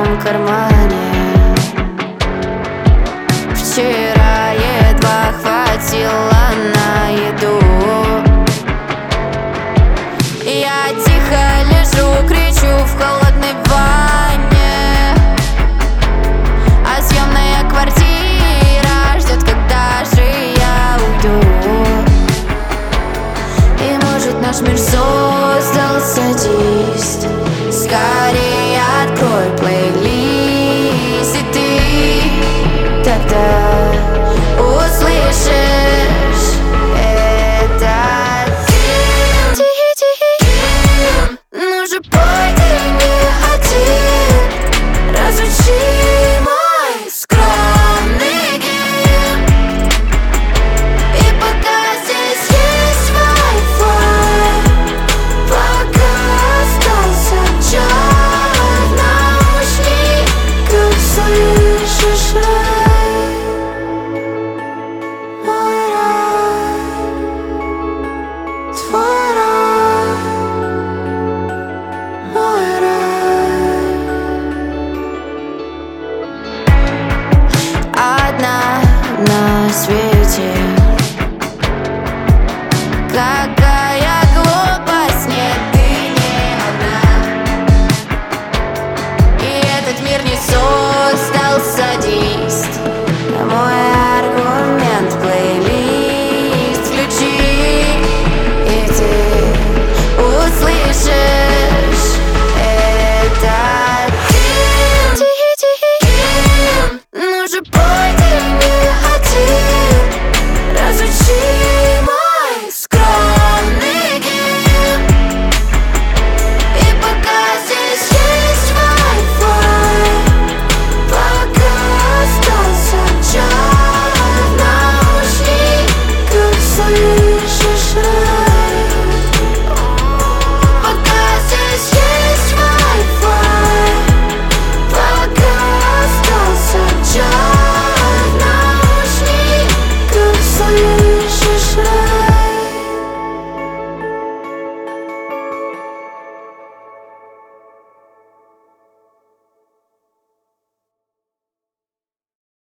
моем кармане. Вчера едва хватило на еду. Я тихо лежу, кричу в холодной ванне, а съемная квартира ждет, когда же я уйду. И может наш мир создал садист. Скорее открой плейлист, и ты тогда услышишь это. Тихий, тихий, ну же